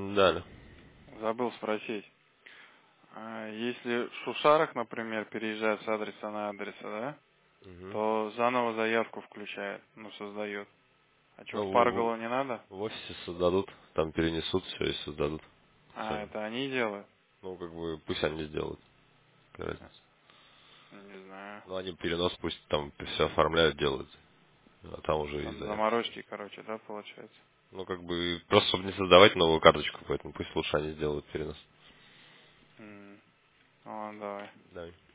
Да, да. Забыл спросить. Если в Шушарах, например, переезжает с адреса на адрес, да, Мгм. то заново заявку включает, ну, создает. А что, Ну, в Парголу не надо? в офисе создадут, там перенесут все и создадут А, сами. это они делают? Ну, как бы, пусть они сделают, какая разница. Не знаю. Ну, они перенос пусть там все оформляют, делают, а там уже и Там заявка. заморочки, короче, да, получается? Ну, как бы, просто чтобы не создавать новую карточку, поэтому пусть лучше они сделают перенос. Ладно, давай. Да.